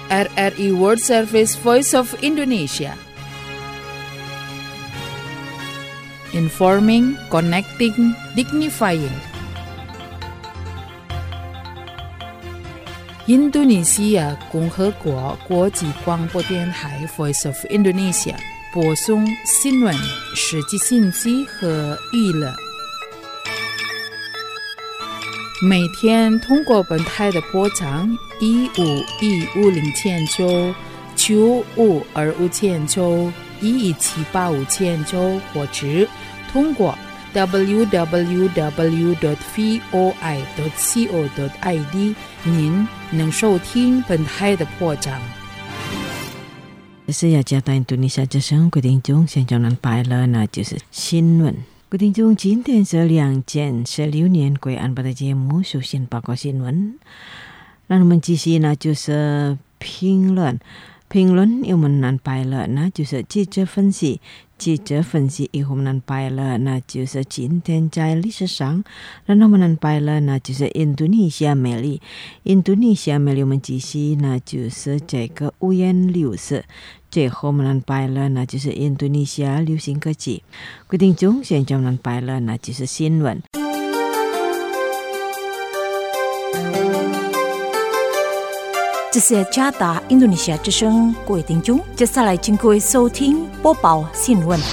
RRI World Service Voice of Indonesia. Informing, connecting, dignifying.印度尼西亚共和国国际广播电台 Voice of Indonesia 播送新闻、实际信息和娱乐。每天通过本台的波长1515000兆、9525000兆、1178500兆，或者通过 www.voi.co.id 您能收听本台的播讲。 是雅加达印度尼西亚之声，各位听众，现在能拜了，那就是新闻。各位听众，今天是2016年贵安的节目，首先报告新闻。那我们继续呢，就是评论我们能拜了，那就是记者分析以后我们能拜了，那就是今天在历史上，然后我们能拜了，那就是印度尼西亚魅力我们继续，那就是这个五颜六色。最后我们能拜了，那就是印度尼西亚流行歌曲。各位听众，现在我们能拜了，那就是新闻。 这是加达印度尼西亚之声，各位听众，接下来请各位收听播报新闻。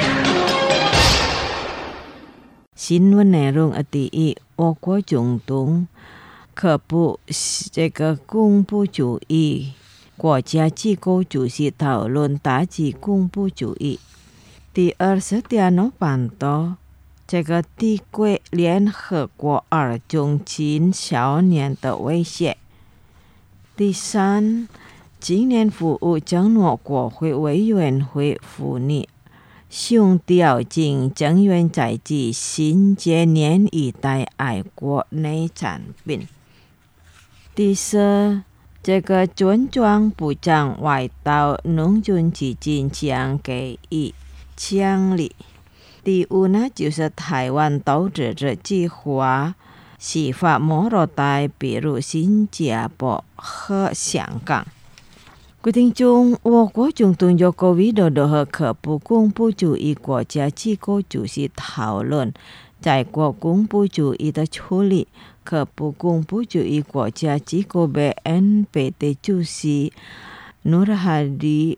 新闻内容第一，我国中东可不这个恐怖主义，国家机构主席讨论打击恐怖主义。第二是电脑版的这个敌对联合国儿童青少年的威胁。第三，今年服务承诺国会委员会妇女兄弟竞争员在即新界年一代爱国内产品。第四，这个尊重部长外岛农村基金将给予奖励。第五呢，就是台湾投资者计划西法摩洛带，比如新加坡和香港。各位听众，我国中东有个维多多和可不恐怖主义国家机构主席讨论在国恐怖主义的处理。可不恐怖主义国家机构 BNPT 主席Suhadi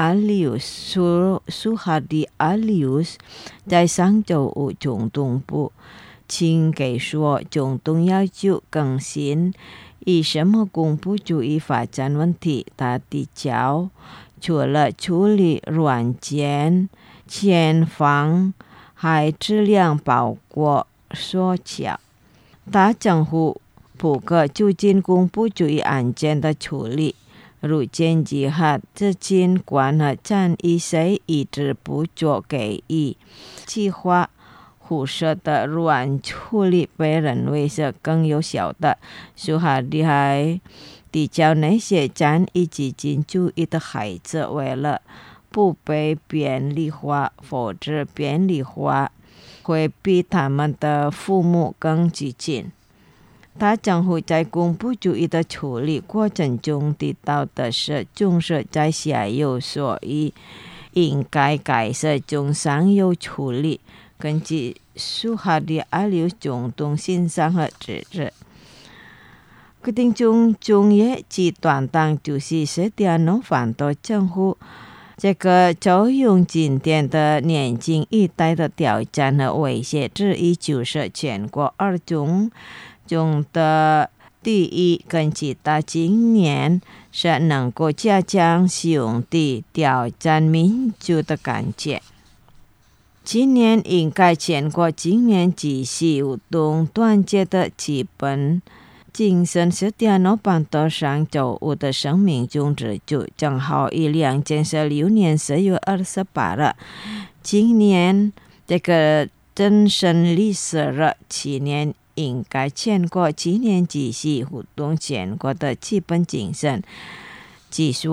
Alius 在上周五中东部请给说，中东要求更新以什么恐怖主义发展问题，他提交除了处理软件、前方还质量包括手脚。他政府不可促进恐怖主义案件的处理，如间吉哈资金管和战役谁一直不做给予计划胡说的软处理被认为是更有效的。苏哈迪还提交那些战役基金主义的孩子，为了不被便利化，否则便利化会比他们的父母更激进。他政府在恐怖主义的处理过程中提到的是，总是在下游，所以应该改善中上游处理。根据苏哈迪阿留中东新上和指示，决定中野集团党主席是电脑反对政府这个作用今天的年轻一代的挑战和威胁之一，就是全国儿童中的第一，根据他今年是能够加强兄弟挑战民主的感觉。今年应该全国今年继续活动团结的基本精神是电脑版的上周五的生命中之主，正好于2016年4月28日，今年这个真胜历史了7年，应该全国今年继续活动全国的基本精神，即说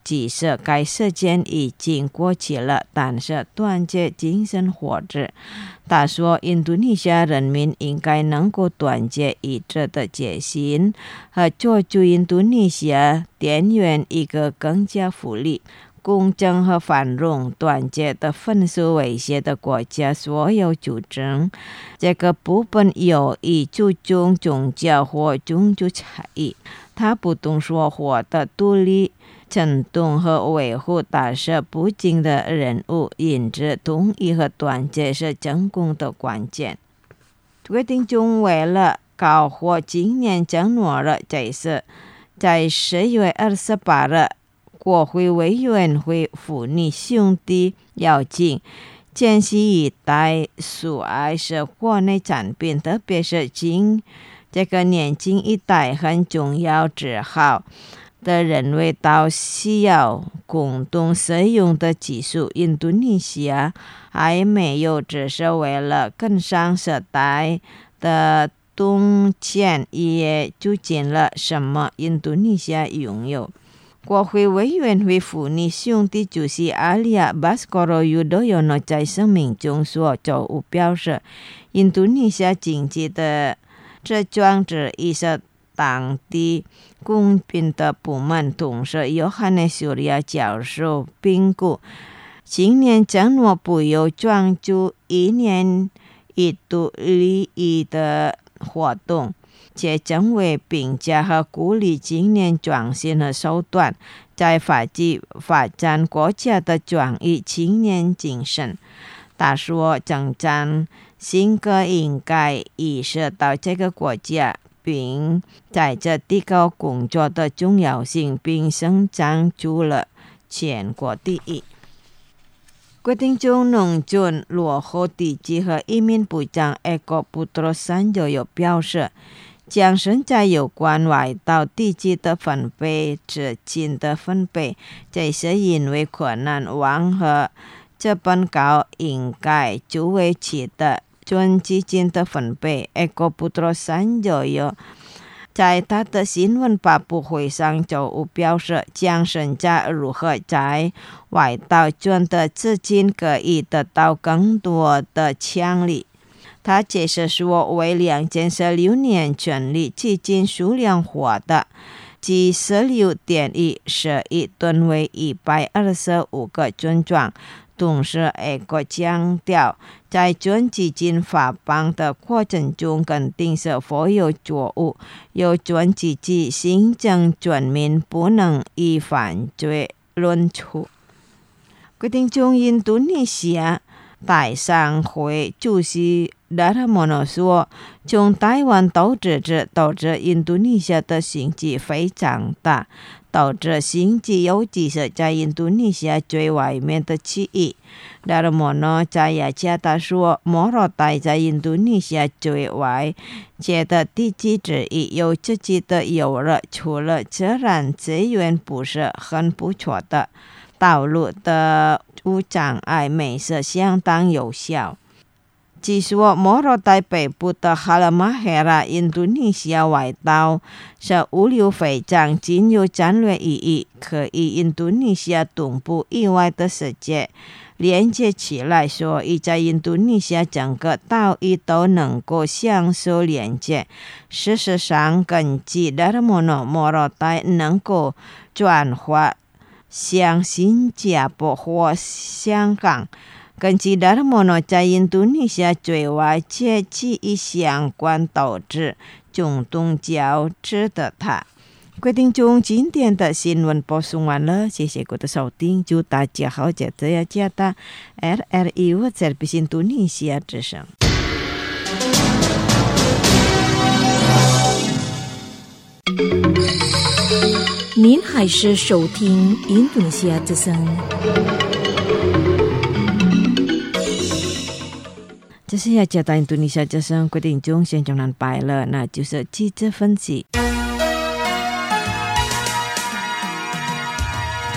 即使该时间已经过去了，但是团结精神活着。他说，印度尼西亚人民应该能够团结一致的决心，和做出印度尼西亚田园一个更加福利、公正和繁荣、团结的分数威胁的国家所有主张。这个部分有意注重宗教或种族差异。他不动说话的独立震动和维护大赦不敬的人物，因此统一和团结是成功的关键。决定中为了搞活今年承诺了这事，在10月28日，国会委员会妇女兄弟邀请坚持一代素爱是国内产品，特别是这个年轻一代很重要之好的认为到需要共同使用的技术。印度尼西亚还没有只是为了跟上时代的动前，也促进了什么印度尼西亚拥有。国会委员会妇女兄弟主席阿里亚·巴斯科罗尤多尤诺在声明中说，就表示印度尼西亚经济的这装置亦是当地公平的部门。同时，约翰内苏利亚教授评估今年承诺不要专注一年一度利益的活动，且成为评价和鼓励今年创新的手段，在发展国家的转移青年精神。他说，政战性格应该意识到这个国家并在这提高工作的重要性，并伸张出了全国第一。决定中农村落后地区和移民部长埃戈布多山就有表示，将现在有关外岛地区的分配资金的分配，这是因为困难往和这本稿应该作为其的准基金的分配。埃戈布多山就有在他的新闻发布会上就表示，将现在如何在外岛赚的资金可以得到更多的潜力。他解释说，为2016年全力基金数量化的即16.1亿吨为125个村庄。同时，埃戈强调，在准基金发放的过程中，肯定是否有错误。有准基金行政全民不能以犯罪论处。决定中，印度尼西亚大商会主席拉拉莫诺说，从台湾导致印度尼西亚的经济非常大，导致经济尤其是在印度尼西亚最外面的区域。拉拉莫诺在雅加达说，摩洛代在印度尼西亚最外界的地区之一，有自己的游乐，除了自然资源不是很不错的，道路的无障碍美是相当有效。据说摩洛代北部的哈拉马黑拉印度尼西亚外岛是物流非常具有战略意义，可以印度尼西亚东部以外的世界连接起来，所以在印度尼西亚整个岛屿都能够享受连接。事实上，根据拉拉莫诺，摩洛代能够转化向新加坡或香港。根据拉拉莫诺，在印度尼西亚最外界区域相关导致中东交织的他。决定中今天的新闻播送完了，谢谢各位的收听，祝大家好，这样加大 RRI 我在印度尼西亚之声。 您还是收听印度尼西亚之声。 这是要加大印度尼西亚之声决定中现场安排了，那就是记者分析。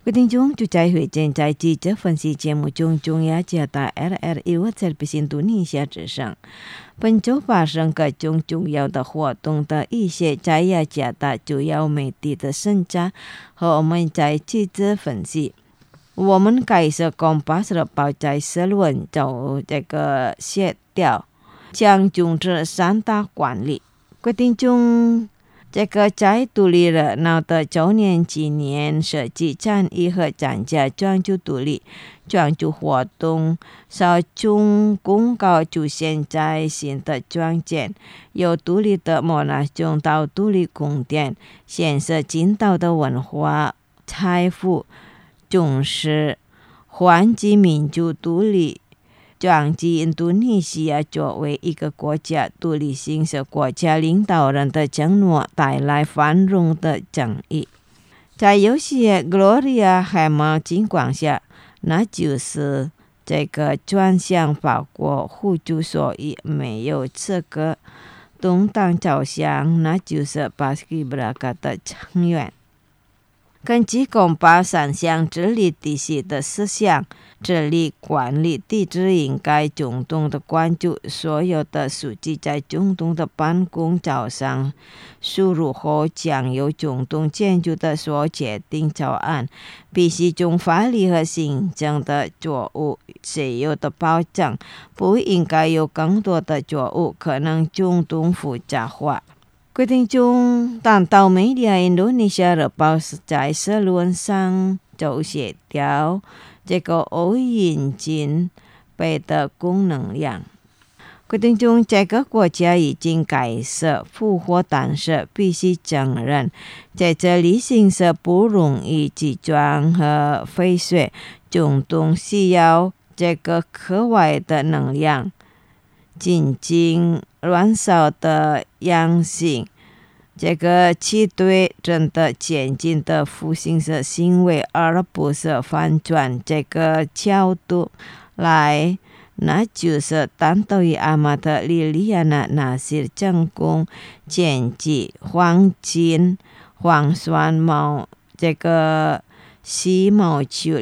各位听众，就在会正在记者分析节目中，中亚加大 RRU 在北京印度尼西亚之上，本周发生各种重要的活动的一些在雅加达主要媒体的审查和我们在记者分析。我们开始Kompas日报在社论就这个协调将终止三大管理。各位听众，这个在独立热闹的周年纪念设计展议和展架专注独立专注活动稍终公告出现在新的专件，由独立的莫纳宗到独立宫殿显示进道的文化财富重视环境民主独立专辑印度尼西亚作为一个国家独立性是国家领导人的承诺带来繁荣的正义。在有些 Gloria 还没情况下，那就是这个专项法国互助所以没有资格东当照相，那就是巴斯基布拉卡的成员。根据Kompas三项治理体系的思想，治理管理体制应该中东的关注所有的书记在中东的办公照上输入后，将由中东建筑的所决定草案，必须从法律和行政的作物自由的保障，不应该有更多的作物可能中东复杂化。各位听众，当到媒体印度尼西亚日报在社论上就协调这个欧引进北的供能量。各位听众，这个国家已经改设复活，但是必须承认，在这里形势不容易集中和废水，中东需要这个课外的能量，进行燃烧的样性，这个其对真的前进的复兴式行为，而不是反转这个角度来，那就是担当于阿玛特莉莉亚娜纳西成功前进黄金黄酸毛这个西毛球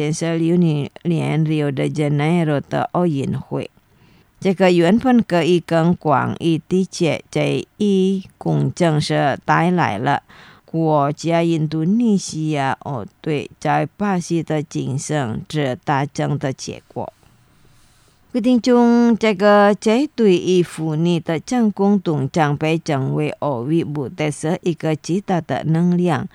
2016年 Rio de Janeiro 的奥运会。这个原本可以更广义地界这一公正是带来了国家印度尼西亚队在巴西的精神之达成的结果。决定中，这个这对于妇女的成功动将被称为奥运目的是一个极大的能量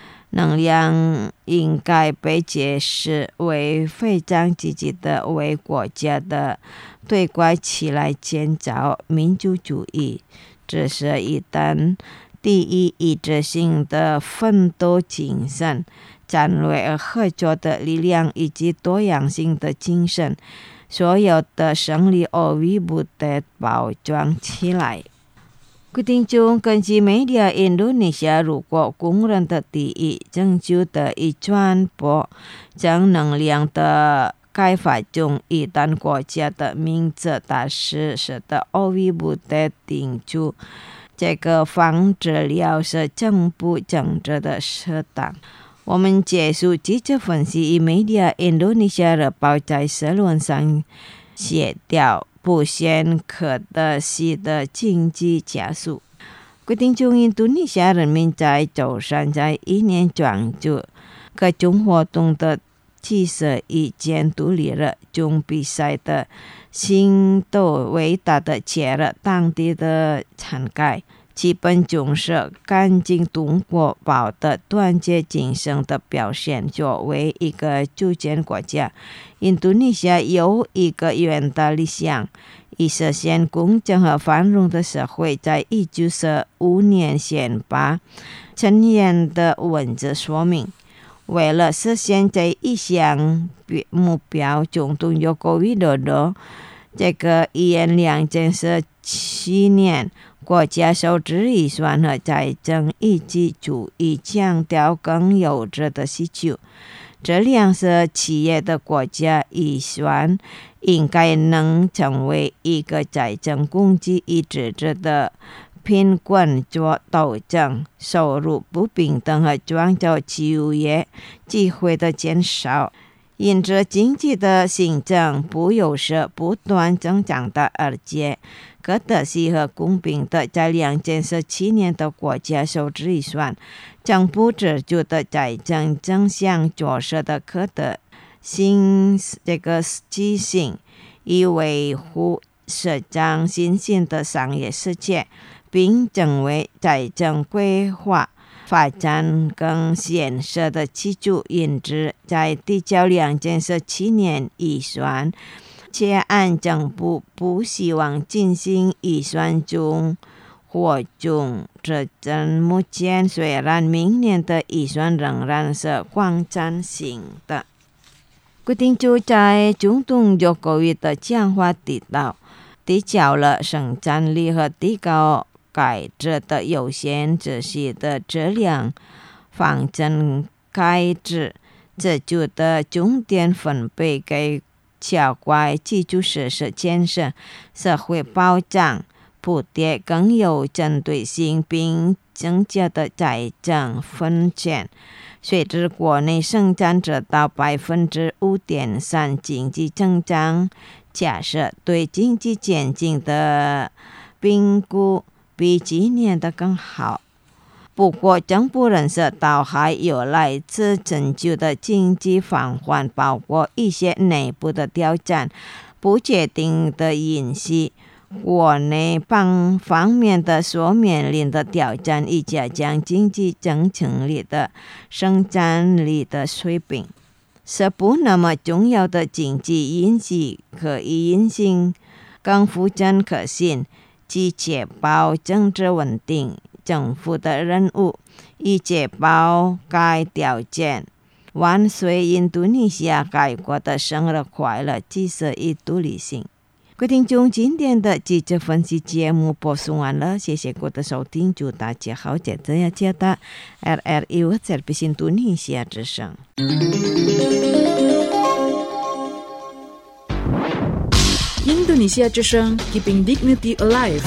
应该被解释为非常积极的为国家的对外起来建造民主主义，这是一旦第一一致性的奋斗精神、战略合作的力量以及多样性的精神，所有的胜利奥运目的包装起来。决定中，根据媒体印度尼西亚如果公认的第一拯救的一传播正能量的开发中，一旦国家的名字大实施的奥运目的定出，这个防止了是政府政治的适当。我们结束记者分析以媒体印度尼西亚日报在社论上协调不显可的系的经济加速。决定中，印度尼西亚人民在周三在一年专注各种活动的70亿件独立日中比赛的新都伟大的切了当地的参改，基本重视干净中国宝的团结精神的表现。作为一个主权国家，印度尼西亚有一个远大理想，以实现公正和繁荣的社会。在1945年宪法呈现的文字说明，为了实现这一项目标，总统尤科维多多这个2017年国家收支预算和财政以及注意强调更优质的需求。这两是企业的国家预算应该能成为一个财政供给一致的贫困做斗争，收入不平等和创造就业机会的减少，因着经济的行政不有时不断增长的而且可得西和公平的在2017年的国家收支预算，政府支出的财政正向角色的可得性这个畸形，以维护社长新兴的商业世界，并成为财政规划发展更现实的基础。因此在递交2017年预算且按政府不希望进行预算中或中这正目前虽然明年的预算仍然是广泛性的。决定就在总统佐科维的讲话提到，提高了生产力和提高改制的优先秩序的质量方针开支，这就的重点分配给较快基础设施建设、社会保障补贴更有针对性并增加的财政分钱。随着国内生产者到 5.3% 经济增长，假设对经济前景的评估比今年的更好。不过政府认识到还有来自全球的经济放缓，包括一些内部的挑战、不确定的因素、国内方面的所面临的挑战，以加强经济增强力的生产力的水平，是不那么重要的经济因素可以引进更负责可信及确保政治稳定。政府的任务以确保该条件。万岁印度尼西亚改国的生日快乐，即是以独立性。各位听众，今天的记者分析节目播送完了，谢谢各位的收听，祝大家好，接着要接到 RRI Service 印度尼西亚之声。 印度尼西亚之声 Keeping Dignity Alive。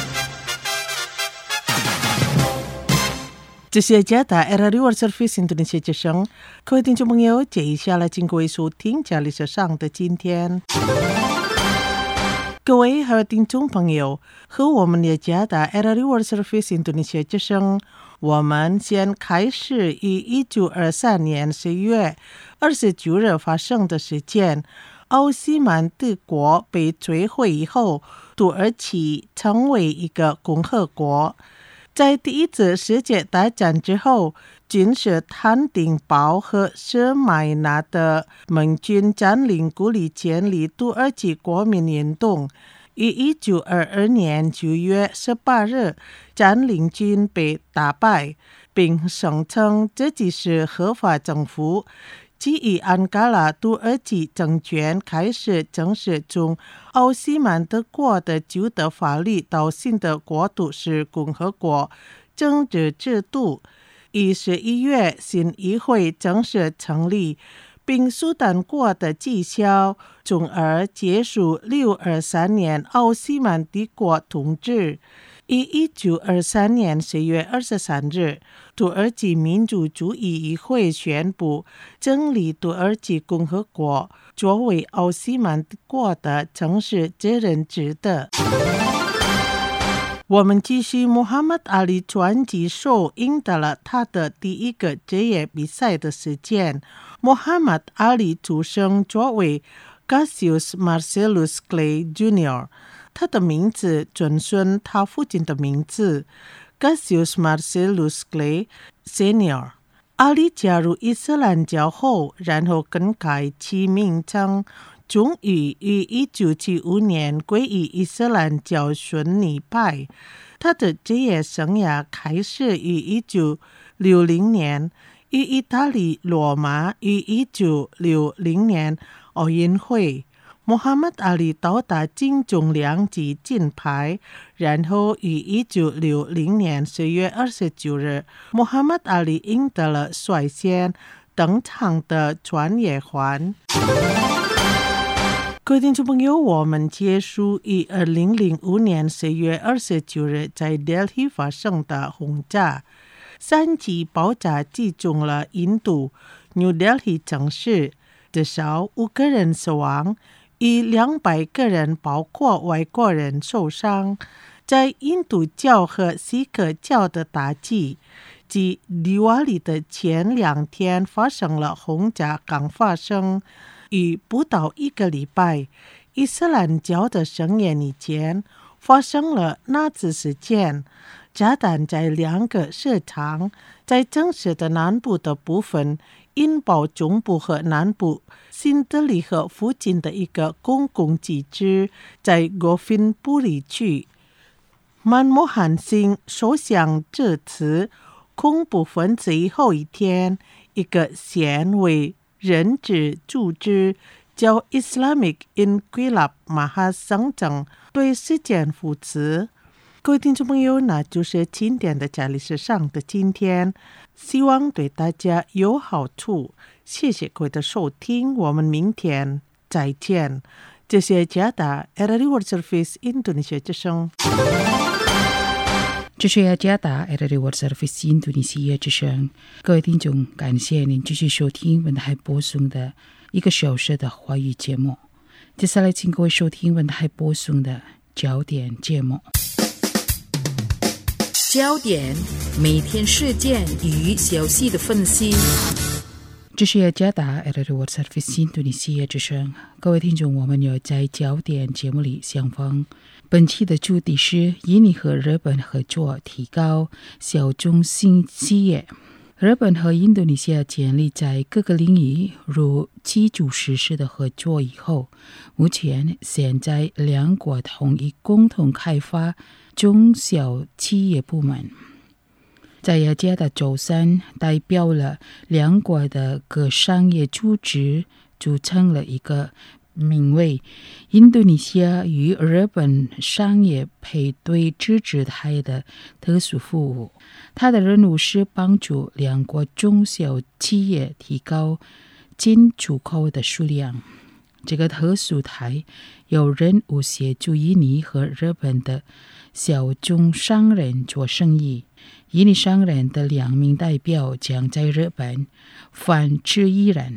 这是加达 RRI World Service Indonesia 之声，各位听众朋友，接下来请各位收听家里时尚的今天。各位还有听众朋友，和我们的加达 RRI World Service Indonesia 之声，我们先开始于1923年10月29日发生的事件。奥斯曼帝国被摧毁以后，土耳其成为一个共和国。在第一次世界大战之后，君士坦丁堡和舍麦纳的盟军占领孤立建立土耳其国民运动，于1922年9月18日，占领军被打败，并声称自己是合法政府。即以安卡拉土耳其政权开始正式从奥斯曼德国的旧的法律到新的国度是共和国政治制度。于11月，新议会正式成立，并苏丹国的绩效，从而结束623年奥斯曼帝国统治。于1923年10月23日，土耳其民主主义议会宣布成立土耳其共和国，作为奥斯曼帝国的正式责任之的。我们继续穆罕默德·阿里传奇手赢得了他的第一个职业比赛的事件。穆罕默德·阿里出生作为 Cassius Marcellus Clay Jr.， 他的名字遵顺他父亲的名字 Cassius Marcellus Clay Sr.。 阿里加入伊斯兰教后，然后更改其名称，终于于1975年归于伊斯兰教逊尼派。他的职业生涯开始于1960年，于意大利罗马于1960年奥运会。穆罕默德·阿里到达金重量级金牌，然后于1960年10月29日，穆罕默德·阿里赢得了率先登场的穿越环。 各位听众朋友，我们结束于2005年4月29日在 Delhi 发生的轰炸。3级爆炸击中了印度 New Delhi 城市，至少5个人死亡，逾200个人包括外国人受伤。在印度教和锡克教的大祭即Diwali的前2天发生了轰炸，刚发生于不到1个礼拜。伊斯兰教的圣年以前发生了纳粹事件，炸弹在2个市场，在城市的南部的部分，引爆中部和南部新德里和附近的一个公共机制，在Govindpuri区。曼莫罕辛首相致辞，恐怖分子以后一天，一个现为人质组织叫 Islamic Inqilab 马哈桑政对事件负责。各位听众朋友，那就是今天的家历史上的今天，希望对大家有好处。谢谢各位的收听，我们明天再见。这是加达 RRI World Service Indonesia 之声。 这是加达 RRI World Service Indonesia 之声。各位听众，感谢您继续收听文台播送的1个小时的华语节目。接下来请各位收听文台播送的焦点节目。焦点，每天事件与消息的分析。这是加达 RRI World Service Indonesia 之声。各位听众，我们有在焦点节目里相逢。本期的主题是印尼和日本合作提高小中型企业。日本和印度尼西亚建立在各个领域如基础设施的合作以后，目前现在2国同意共同开发中小企业部门。在雅加达周三，代表了2国的各商业组织组成了一个名为印度尼西亚与日本商业配对自治台的特殊服务。它的任务是帮助2国中小企业提高进出口的数量。这个特殊台有任务协助印尼和日本的小中商人做生意。印尼商人的2名代表将在日本访至宜兰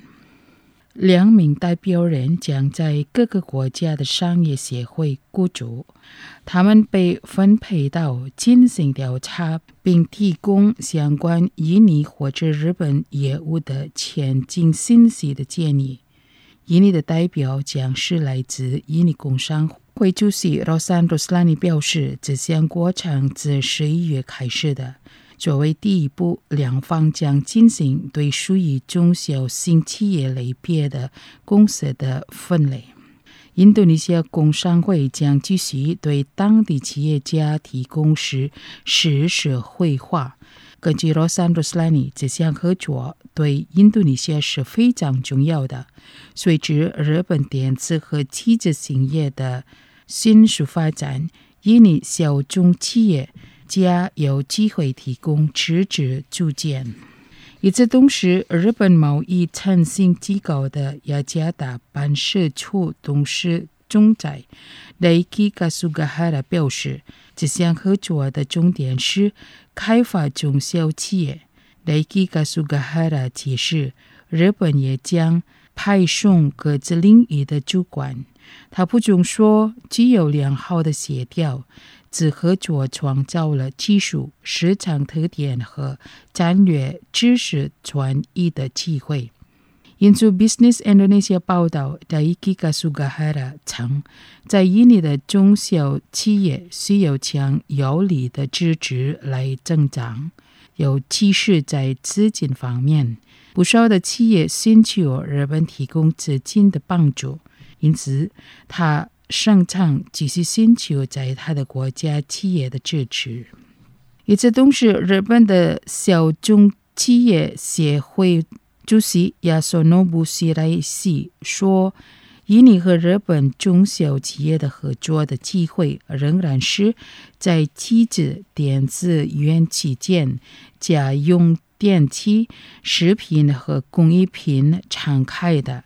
，2名代表人将在各个国家的商业协会雇主，他们被分配到进行调查，并提供相关印尼或者日本业务的前进信息的建议。印尼的代表将是来自印尼工商会主席 Rosan Roslani 表示，这项过程自11月开始的。作为第一步，2方将进行对属于中小型企业类别的公司的分类。印度尼西亚工商会将继续对当地企业家提供实社会化。根据 Rosan Roslani， 这项合作对印度尼西亚是非常重要的。随着日本电子和汽车行业的迅速发展，印尼小中企业家有机会提供自治组件。与此同时，日本贸易诚信机构的雅加达办事处董事总裁雷基加苏嘎哈拉表示，这项合作的重点是开发中小企业。雷基加苏嘎哈拉解释，日本也将派送各自领域的主管。他补充说，具有良好的协调，此合作创造了技术、市场特点和战略知识转移的机会。引述 Business Indonesia 报道，雷基加苏嘎哈拉称，在印尼的中小企业需要强有力的支持来增长，尤其是在资金方面。不少的企业寻求日本提供资金的帮助，因此他声称继续寻求在他的国家企业的支持。与此同时，日本的小中企业协会主席亚索诺布西莱西说，印尼和日本中小企业的合作的机会仍然是在汽车、电子、元器件、家用电器、食品和工艺品敞开的。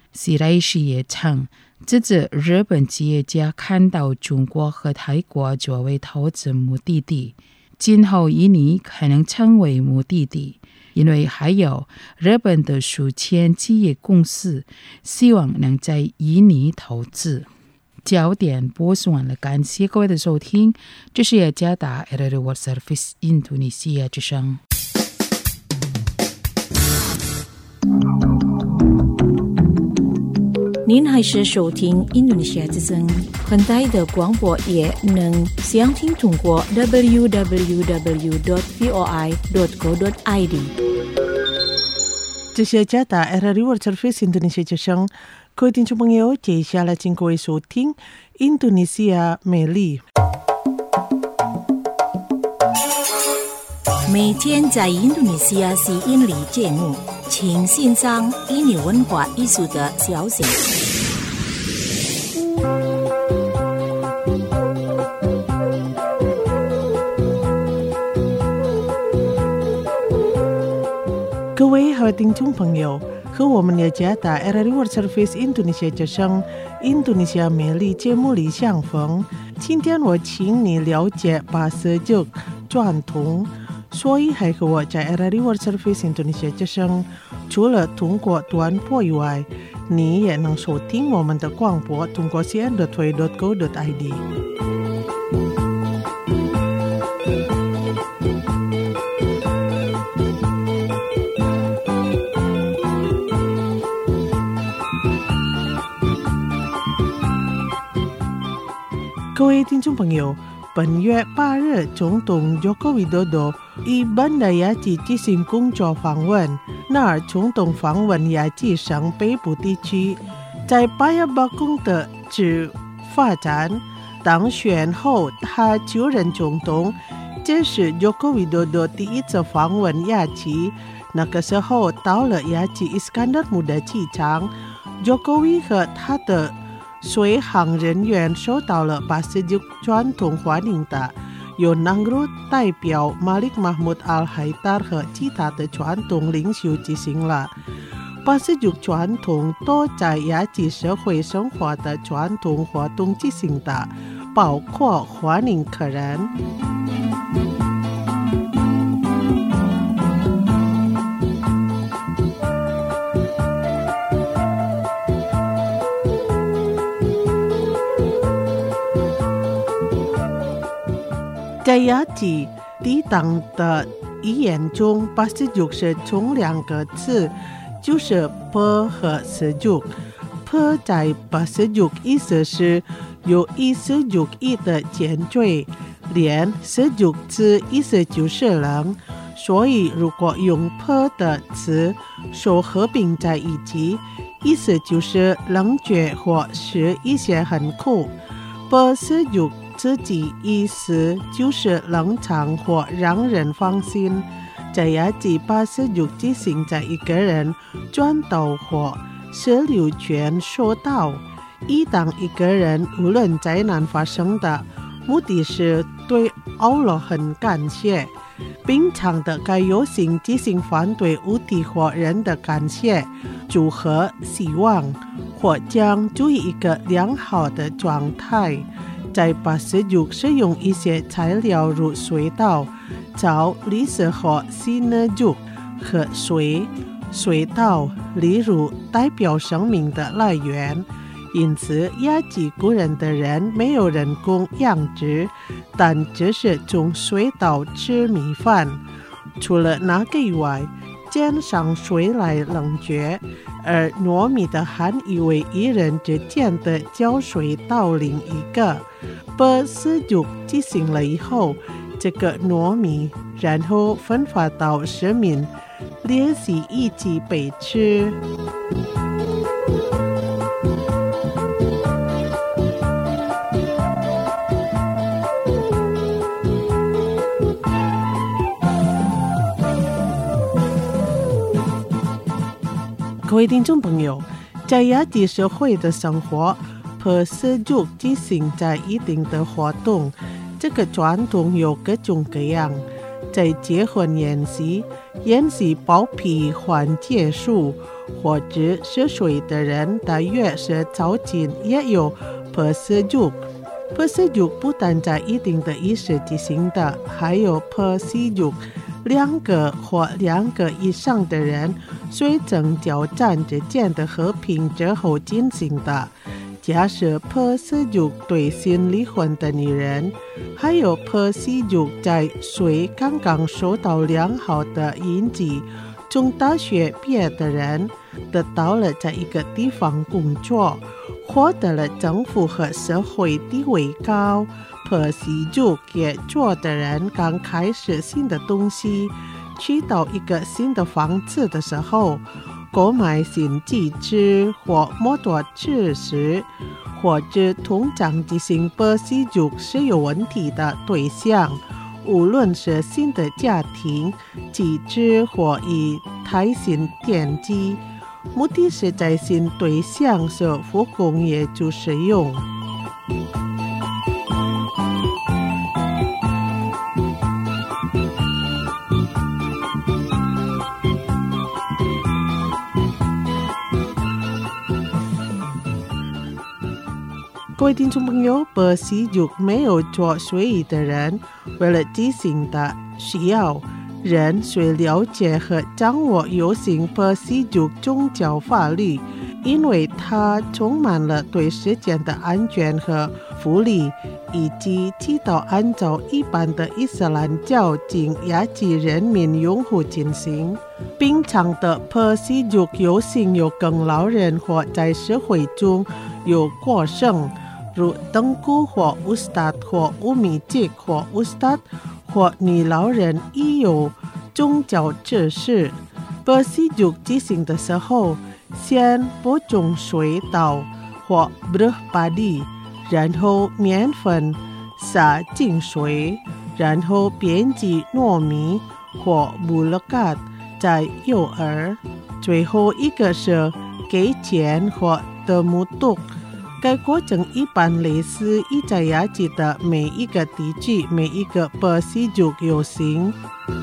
喜来时也称，这次日本企业家看到中国和泰国作为投资目的地，今后印尼可能成为目的地，因为还有日本的数千企业公司希望能在印尼投资。焦点播送完了，感谢各位的收听，这是雅加达 RRI World Service 印度尼西亚之声。 您还是收听印度尼西亚之声，很大的广播也能详听通过 www.voi.co.id。 这是加达 RRI World Service 印度尼西亚之声，各位听众朋友，接下来请各位收听印度尼西亚美丽。 每天在印度尼西亚是印尼节目，请欣赏印尼文化艺术的消息。 各位好听众朋友，和我们雅加达 RRI World Service 印度尼西亚之声印度尼西亚美丽节目里相逢。今天我请你了解80族传统，所以还和我在 RRI World Service 印度尼西亚之声，除了通过短波以外，你也能收听我们的广播，通过 cn.voi.co.id。各位听众朋友，本月8日，总统 Joko Widodo 以Banda Aceh进行工作访问。那儿总统访问Aceh省北部地区，在Payakumbuh的发展。当选后，他就任总统。这是 Joko Widodo 第一次访问Aceh。那个时候到了Aceh Iskandar Muda机场，Jokowi 和他的随行人员受到了80族传统欢迎的，有Nanggroe代表Malik Mahmud Al-Haidar 和其他的传统领袖进行了。80族传统都在Aceh社会生活的传统活动进行的，包括欢迎客人。在Aceh地当的语言中，80族是从2个字，就是 Per 和Sejuk。Per 在80族意思是有意Sejuk意的前缀，连Sejuk字意思就是冷，所以如果用 Per 的词所合并在一起，意思就是冷却或是一些很酷。Per Sejuk自己意思就是冷场或让人放心。在Aceh80族进行在一个人转到或所有权受到，一当一个人无论灾难发生的，目的是对Allah很感谢。平常的该游行进行反对物体或人的感谢、祝贺、希望，或将处于一个良好的状态。在80族使用一些材料如水稻、草、绿色和细嫩竹和水。水稻例如代表生命的来源，因此Aceh古人的人没有人工养殖，但只是从水稻吃米饭。除了那个以外，煎上水来冷却，而糯米的含义为一人之间的浇水到另一个。80族进行了以后，这个糯米然后分发到市民，联系一起被吃。各位听众朋友，在Aceh社会的生活，80族进行在一定的活动，这个传统有各种各样。在结婚宴席包皮环结束， 或者涉水的人大约是早近也有 persejug。persejug 不但在一定的意识进行的，还有 persejug 2个或2个以上的人随征交战之间的和平之后进行的。假设 persejug 对新离婚的女人，还有 persejug 在随刚刚受到良好的引进从大学毕业的人得到了在一个地方工作，获得了政府和社会地位高。persejug 也做的人刚开始新的东西，去到一个新的房子的时候，购买新机制或摩托车时，或者通常进行 persejug 是有问题的对象，无论是新的家庭、机制或一台新电机，目的是在新对象是复工业就使用。各位听众朋友， persejug 没有做随意的人，为了执行的需要，人需了解和掌握有形 persejug 宗教法律，因为它充满了对世界的安全和福利，以及知道按照一般的伊斯兰教经亚裔人民拥护进行。平常的 persejug 有形有更老人或在社会中有过剩，如登姑或乌斯达或乌米吉或乌斯达或女老人已有宗教知识。persejug 进行的时候，先播种水稻或 beras padi， 然后面粉撒进水，然后编辑糯米或 bulakat 在幼儿，最后一个是给钱或的木豆。该过程一般类似已在亚裔的每一个地区每一个 persejug 有形。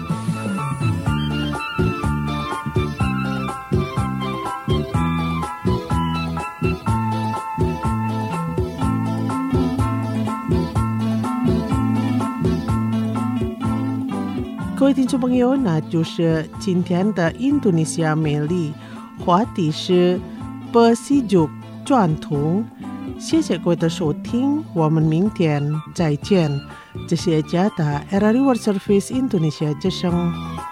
各位听众朋友，那就是今天的印度尼西亚美丽，话题是 persejug 传统。谢谢各位的收听，我们明天再见。这是加达 RRI World Service Indonesia 之声。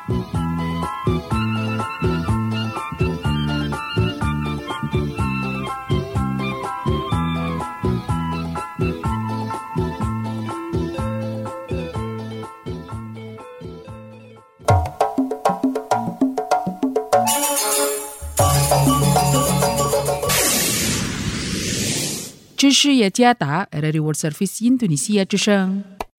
这是雅加达 RRI World Service Indonesia 之声。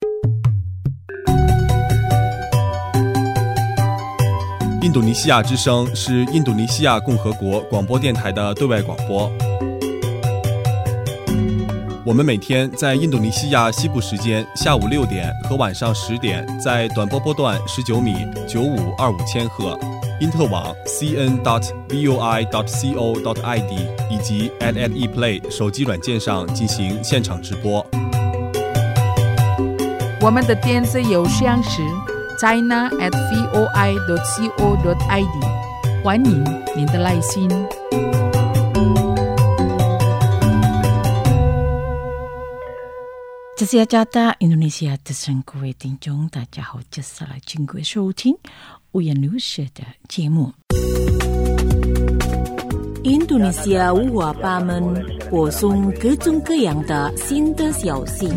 印度尼西亚之声是印度尼西亚共和国广播电台的对外广播。我们每天在印度尼西亚西部时间下午6点和晚上10点，在短波波段19米9525千赫。因特网 cn.voi.co.id 以及 @eplay 手机软件上进行现场直播。 我们的电子邮箱是 china@voi.co.id， 欢迎您的来信。 这是雅加达印度尼西亚之声，各位听众大家好，接下来请各位收听五颜六色的节目。印度尼西亚五花八门，播送各种各样的新的消息。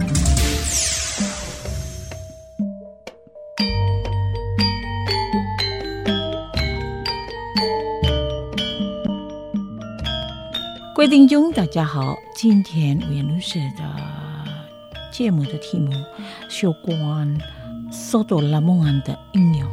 各位听众大家好，今天五颜六色的节目的题目是有关索多拉蒙安的应用。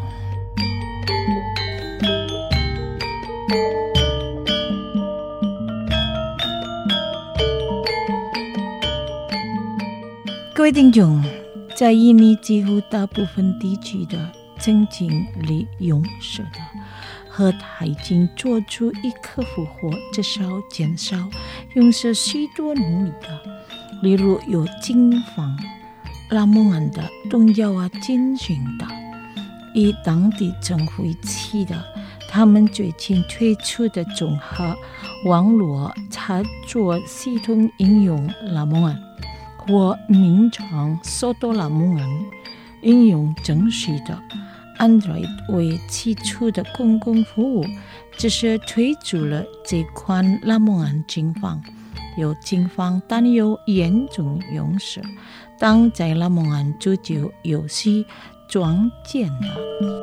各位听众，在印尼几乎大部分地区的曾经利用时的，和他已经做出一刻复活，至少减少用是许多努力的，例如有警方拉蒙安的动摇进行的，以当地政府一起的，他们最近推出的综合网络操作系统应用拉蒙安或名称索多拉蒙安应用程序的 Android 为起初的公共服务，只是推出了这款拉蒙安情况，有警方担忧严重用时，当在拉蒙安足球游戏撞见了。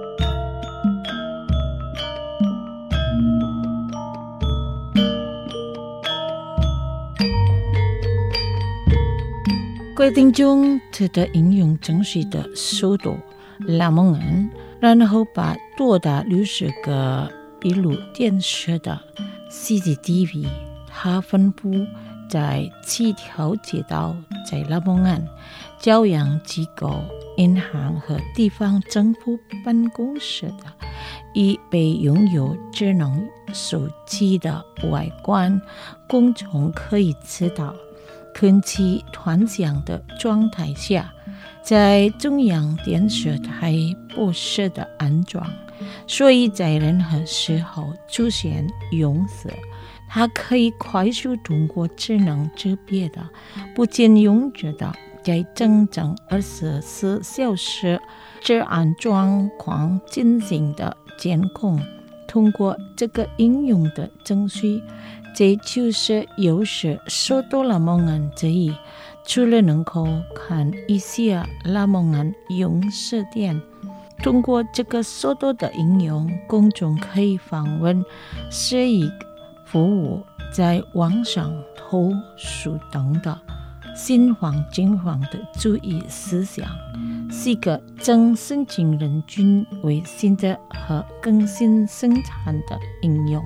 规定中它的应用程序的速度拉蒙安，然后把多达60个闭路电视的 CCTV 它分布在7条街道，在拉蒙安教养机构、银行和地方政府办公室的，已被拥有智能手机的外观公众可以知道。空气团响的状态下，在中央电视台播射的安装，所以在任何时候出现拥塞，它可以快速通过智能识别的不仅用者的在整整24小时治安状况进行的监控。通过这个应用的程序，这就是有时索多拉蒙安这一，除了能够看一些拉蒙安用色店，通过这个索多的应用，公众可以访问涉疫服务，在网上投诉等的新黄警方的注意事项，是个正申请人均为新的和更新生产的应用。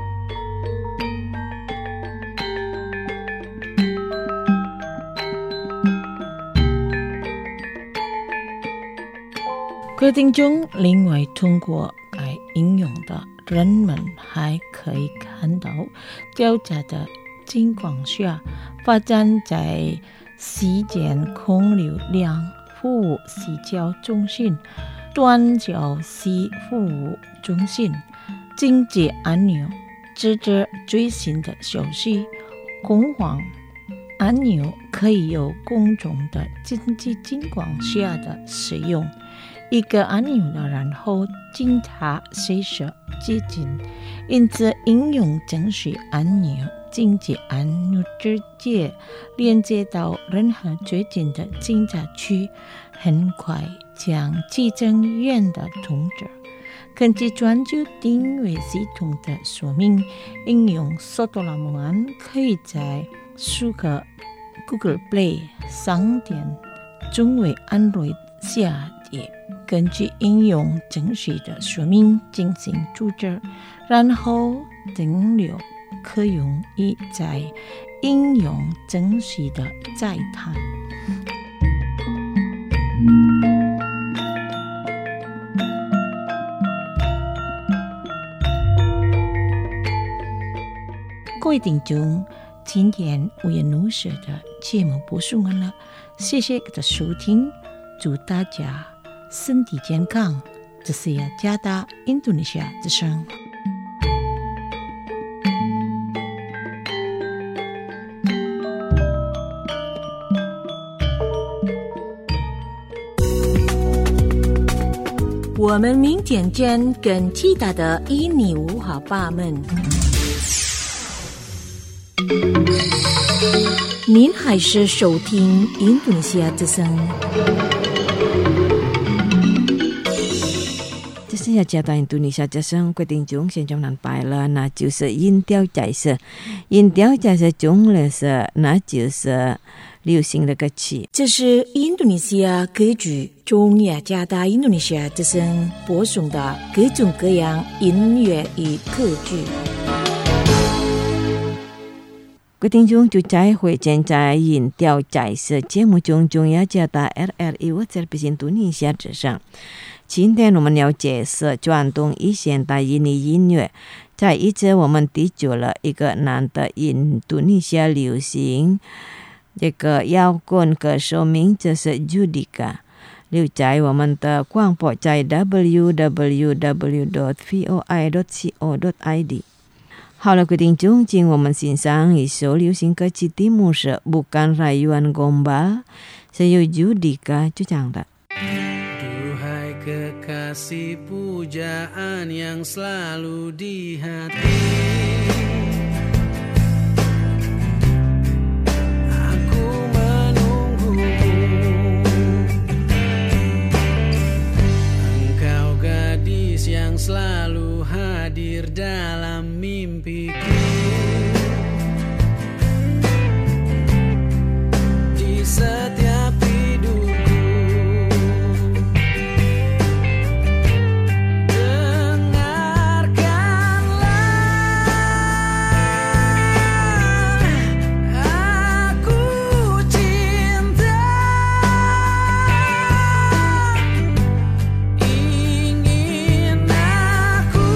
规定中，另外通过该应用的人们还可以看到调查的情况下发展在时间空流量服务市交中心、短交系服务中心、经济按钮，直至最新的消息。公网按钮可以由公众的经济情况下的使用。一个按钮的然后警察随时接近，因此应用程序按钮、经济按钮直接连接到任何最近的警察区，很快将集中员的通知。根据专注定位系统的说明，应用索多拉蒙安可以在数个 Google Play 商店中为 Android 下载，根据应用程序的说明进行注册，然后登录可用于在应用程序的载体。各位听众，今天五月60的节目播送完了，谢谢的收听，祝大家身体健康。这是雅加达印度尼西亚之声。我们明天见，更其他的印尼文化吧们。您还是收听印度尼西亚之声。 这是雅加达印度尼西亚之声，各位听众现在能拜了，那就是音调解释。音调解释中的是，那就是流行的歌曲。 这是印度尼西亚歌剧中雅加达印度尼西亚之声播送的各种各样音乐与歌剧。 各位听众，就再会见在引调在是节目中中要加大 RRI 我这边读你下之上。今天我们要介绍转动一现代印尼音乐。在一直我们提出了一个男的印度尼西亚流行这个摇滚歌手，名字是 Judika。留在我们的广播在 www.voi.co.id。好了，各位听众，请我们欣赏一首流行歌曲，题目是 Bukan Rayuan Gombal， 是由 Judika 主唱的。 Duhai kekasih pujaan yang selalu di hati, aku menunggumu. Engkau gadis yang selalu hadir dalam mimpiku. Di setiap tidurku, dengarkanlah, aku cinta, ingin aku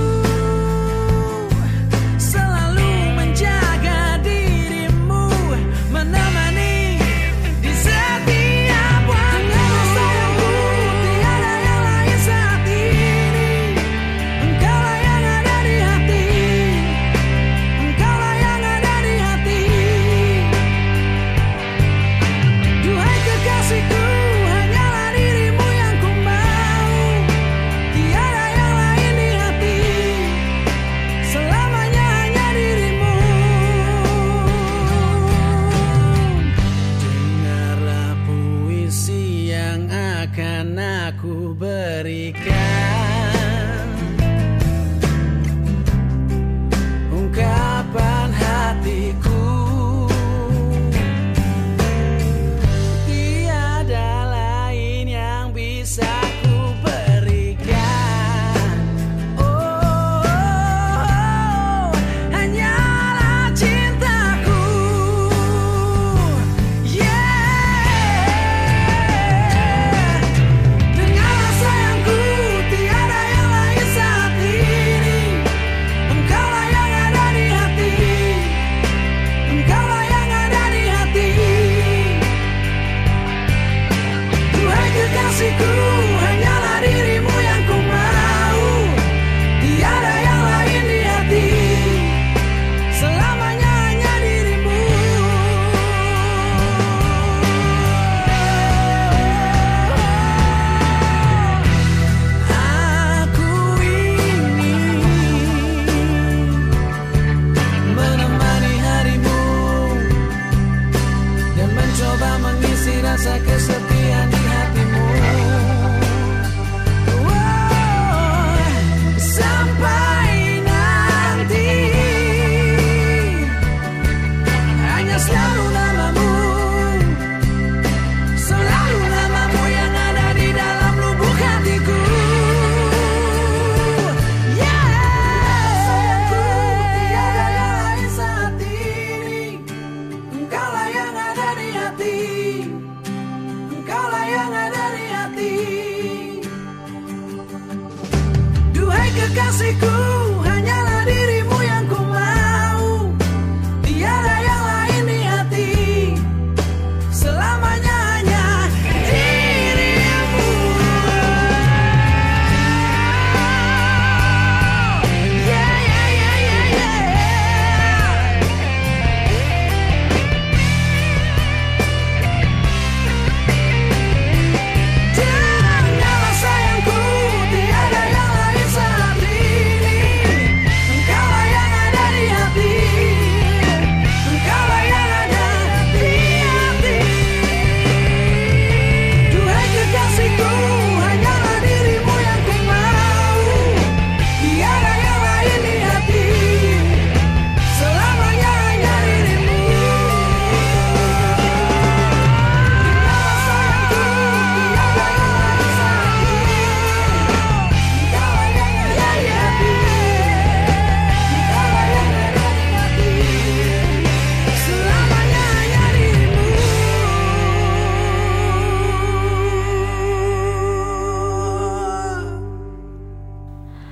selalu menjaga dirimu, menemani di setiap waktu. Sayangku, tiada yang lain saat ini. Engkaulah yang ada di hati, engkaulah yang ada di hati. Duhai kekasihku, hanyalah dirimu yang ku mau. Tiada yang lain di hati, selamanya hanya dirimu. Dengarlah puisi yang akan aku berikan, ungkapan hatiku. Tiada lain yang bisa ku berikan. Oh, hanyalah cintaku. Yeah. Dengarlah sayangku, tiada yang lain saat ini. Engkaulah yang ada di hati, engkaulah yang ada di hati. Duhai kekasihku, hanyalah dirimu yang ku mau. Tiada yang lain di hati, selamanya hanya dirimu. Aku ingin menemani harimu dan mencoba mengisi rasa kesepian di hatimu. Sampai nanti hanya selalu namamu, selalu namamu yang ada di dalam lubuk hatiku. Sayangku, tiada yang lain saat ini. Engkaulah yang ada di hati, engkaulah yang ada di hati. Duhai kekasihku, hanyalah dirimu yang ku mau. Tiada yang lain di hati, selamanya hanya dirimu. Yeah, yeah, yeah, yeah, yeah. Dengarlah sayangku, tiada yang lain saat ini.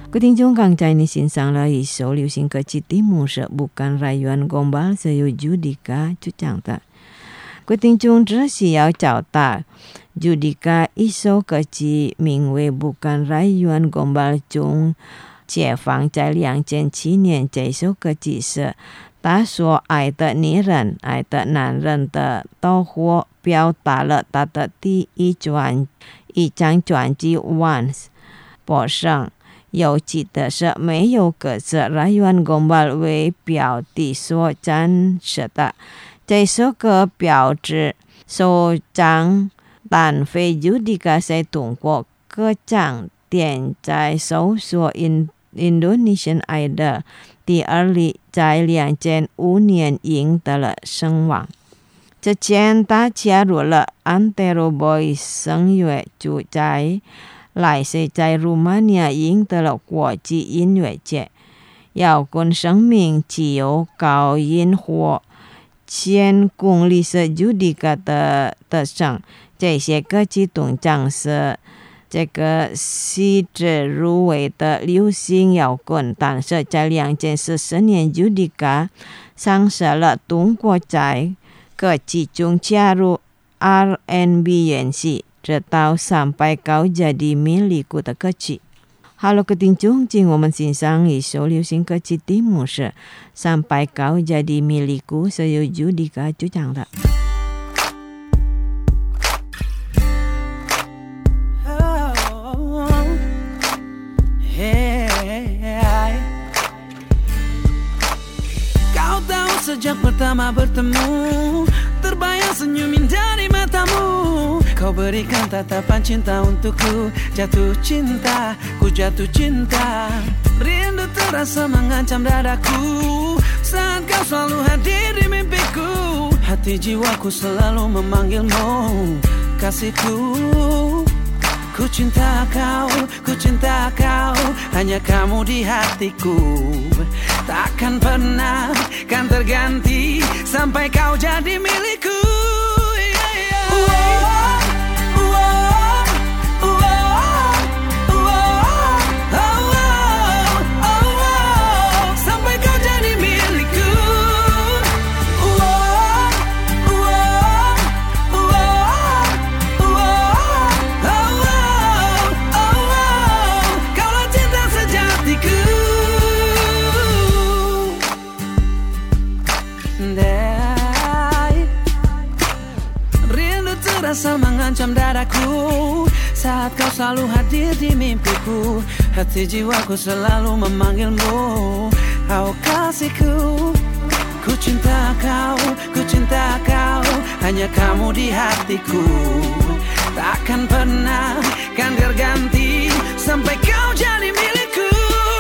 各位听众刚才你欣赏了一首流行歌曲，题目是 Bukan Rayuan Gombal Seo Judika 就讲的。各位听众只需要找到 Judika 一首歌曲名为 Bukan Rayuan Gombal 中解放在2007年，这首歌曲是他所爱的女人、爱的男人的导火，表达了他的第一张专辑 Once 播上。有趣的是，没有歌词 Rayuan Gombal 为标题所展示的。这首歌标志首张单飞 Judika 是通过歌唱点在搜索 Indonesian Idol 第2例，在2005年赢得了声望。之前他加入了 Antero Boys 声乐组，来是在 Rumania 赢得了国际音乐节摇滚生命自由高音火10公里是 Judika 的胜。这些歌曲通常是这个细致入微的流行摇滚，但是在2014年 Judika 尝试了通过在歌曲中加入 R&B 元素，直到sampai kau jadi milikku 的歌曲。Halo 各位听众，请我们欣赏一首流行歌曲，题目是 Sampai kau jadi milikku 是由 Judika 主唱的。 Kau tahu sejak pertama bertemu, terbayang senyum dari matamu. Kau berikan tatapan cinta untukku, jatuh cinta, ku jatuh cinta. Rindu terasa mengancam dadaku, saat kau selalu hadir di mimpiku. Hati jiwaku selalu memanggilmu, kasihku. Ku cinta kau, hanya kamu di hatiku. Takkan pernah kan terganti, sampai kau jadi milikku. Rasa mengancam dadaku, saat kau selalu hadir di mimpiku. Hati jiwaku selalu memanggilmu, oh kasihku. Ku cinta kau, hanya kamu di hatiku. Takkan pernah kan terganti, sampai kau jadi milikku.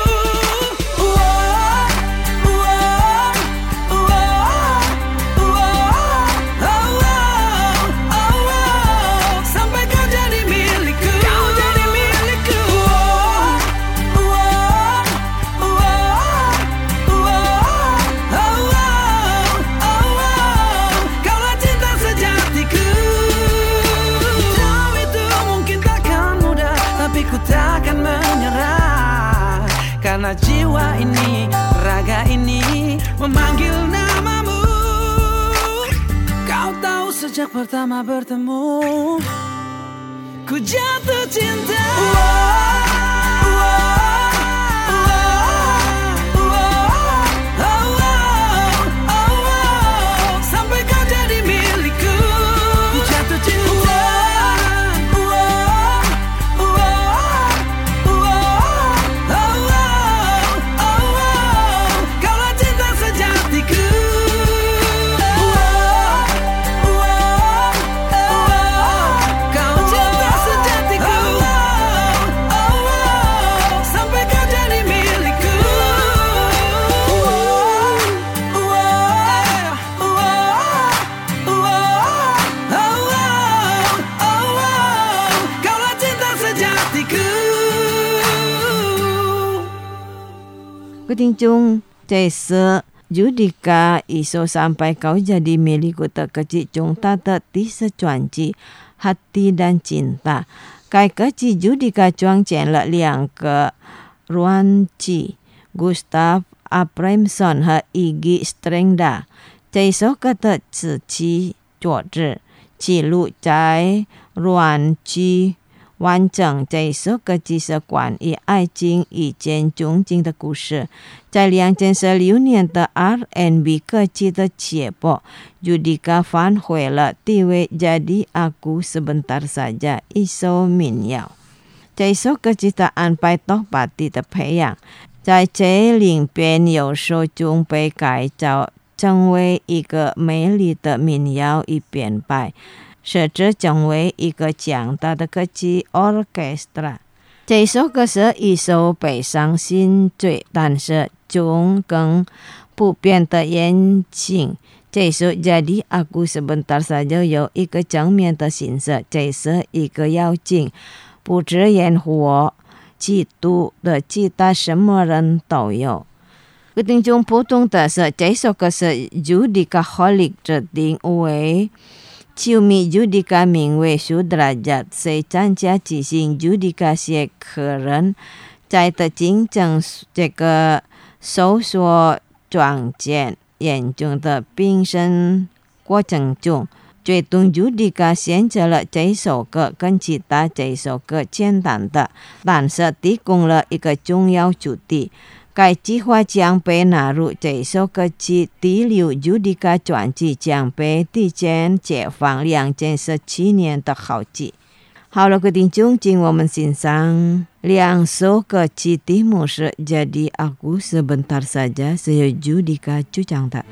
Karena jiwa ini, raga ini memanggil namamu. Kau tahu sejak pertama bertemu, ku jatuh cinta. Sampai kau jadi milikku, ku jatuh cinta. Ketingcung Cesa Judika iso sampai kau jadi milikku terkecil cung tata tisa cuanci hati dan cinta. Kai kecil Judika cuang chen le 2个 Ruanchi, Gustav Abramson 和 Iggy Stringda。这首歌的词曲作词记录在Ruanchi完整。这首歌只是关于爱情一见钟情的故事。在2016年的 R&B 歌曲的节目 Judika 翻回了地位 Jadi Aku Sebentar Saja 一首民谣。这首歌曲的安排都把地的培养，在这里边有首中被改造成为一个美丽的民谣与编排，甚至成为一个强大的歌曲 orchestra。这首歌是一首悲伤心醉，但是中更普遍的演情。这首 Jadi Aku Sebentar Saja 有一个正面的形式，这是一个妖精，不知烟火嫉妒的其他什么人都有。各听众普通的是，这首歌是 Judika Holik 指定为球迷 Judika 名为Sudrajat， 谁参加即兴 Judika 些客人在的竞争这个搜索撞见严重的评审过程中，最终 Judika 选择了这首歌，跟其他这首歌简单的，但是提供了一个重要主题。该计划将被纳入这首歌曲第6 Judika 专辑，将被提前解放2017年的好季。好了，各位听众，请我们欣赏2首歌曲，题目是 Jadi Aku Sebentar Saja 是由 Judika 主唱的。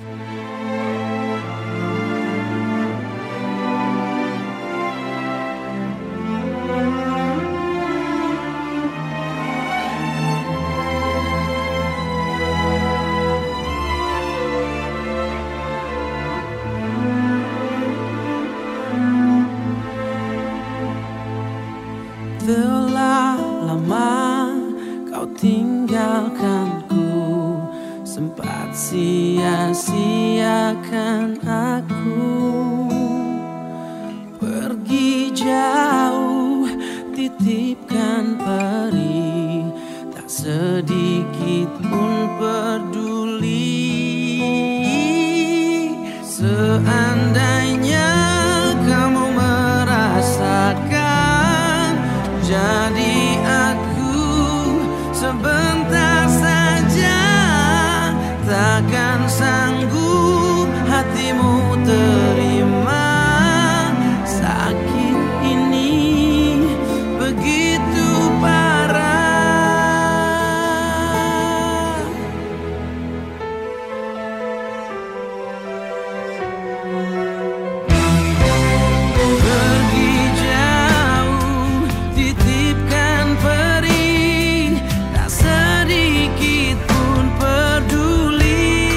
Telah lama kau tinggalkanku, sempat sia-siakan aku. Pergi jauh, titipkan peri, tak sedikit pun peduli. Seandainya kamu merasakan jadi aku sebentar saja, takkan sanggup hatimu terima sakit ini begitu parah. Pergi jauh, titipkan peri, tak sedikit pun peduli.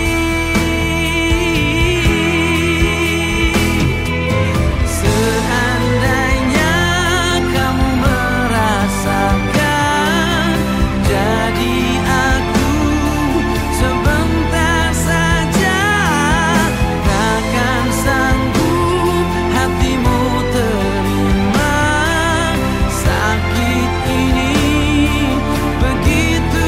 Seandainya kamu merasakan jadi aku sebentar saja, takkan sanggup hatimu terima sakit ini begitu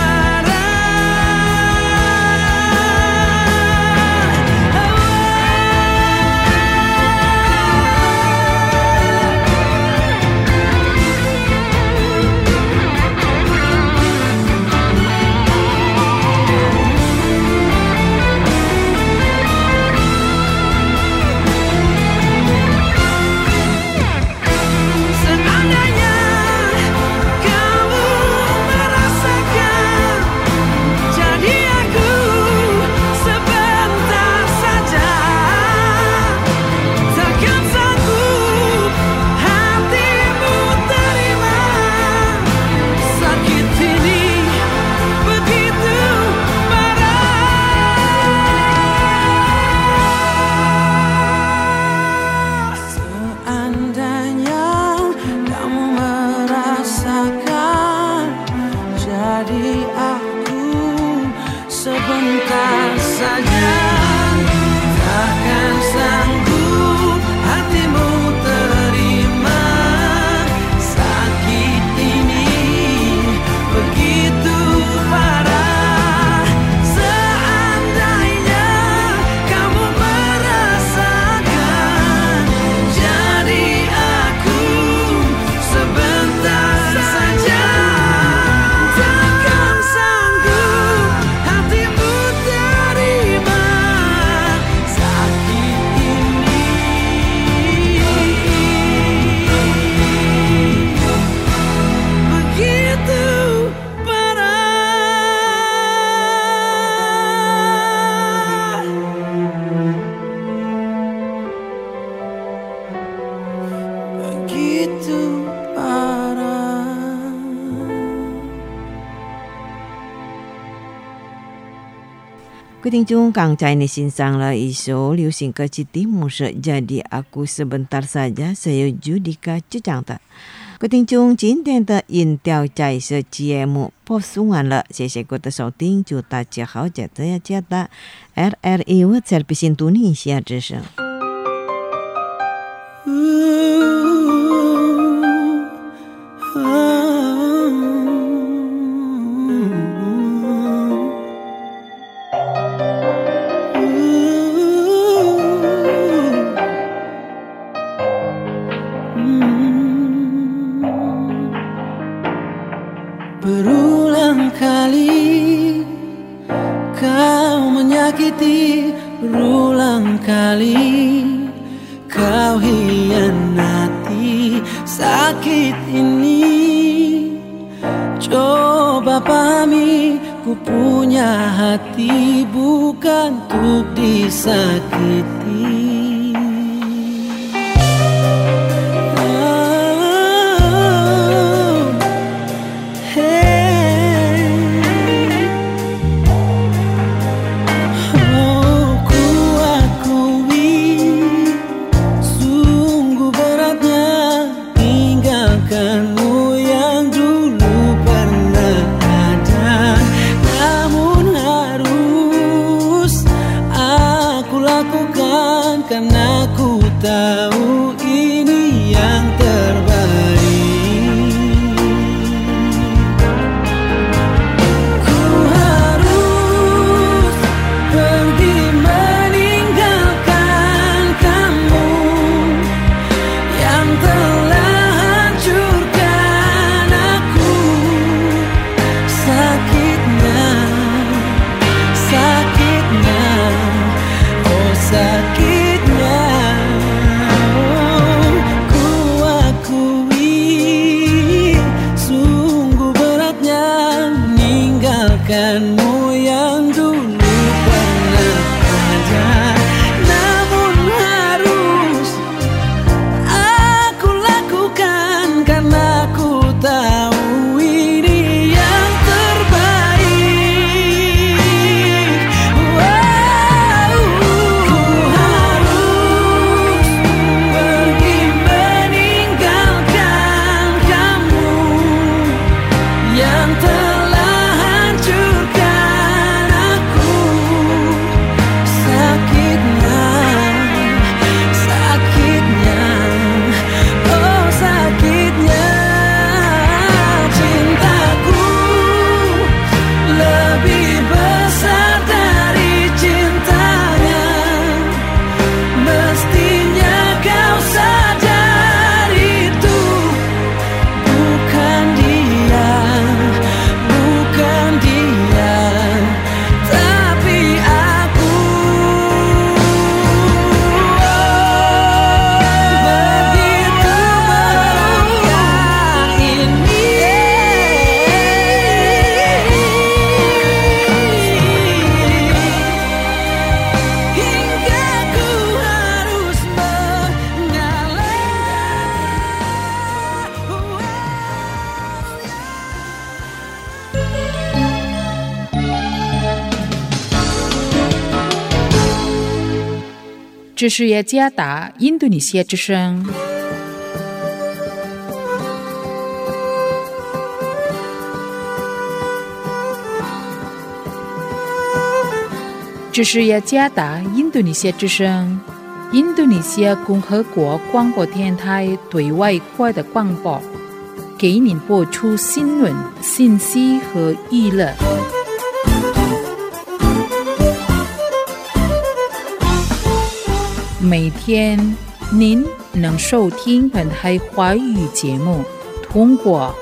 Seandainya kamu merasakan jadi aku sebentar saja, takkan sanggup hatimu terima sakit ini begitu parah. Seandainya kamu merasakan jadi aku sebentar saja, takkan sanggup hatimu terima sakit ini begitu 各位听众刚才你欣赏了一首流行歌曲题目是 Jadi Aku Sebentar Saja Saya Judika 就这样的。各位听众，今天的音调在这节目播送完了，谢谢各位的收听，祝大家好，记得要记得 RRI World Service Indonesia 之声。 Berulang kali kau menyakiti, berulang kali kau hianati. Sakit ini coba pahami, ku punya hati bukan untuk disakiti. Karena ku tahu ini yang terbaik. Ku harus pergi meninggalkan kamu yang telah hancurkan aku. Sakitnya, sakitnya, oh sakit. Kanmu yang dulu pernah ada, namun harus aku lakukan karena ku tahu ini yang terbaik. Ku harus pergi meninggalkan kamu yang 这是雅加达印度尼西亚之声。这是雅加达印度尼西亚之声，印度尼西亚共和国广播电台对外国的广播，给您播出新闻、信息和娱乐。每天您能收听本台华语节目，通过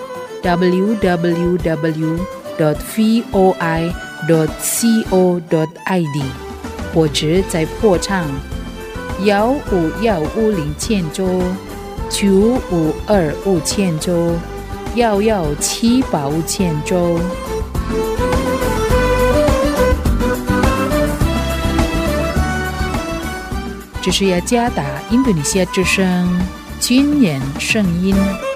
www.voi.co.id 或者在波长15150周、9525周、11785周。这是雅加达印度尼西亚之声军人声音。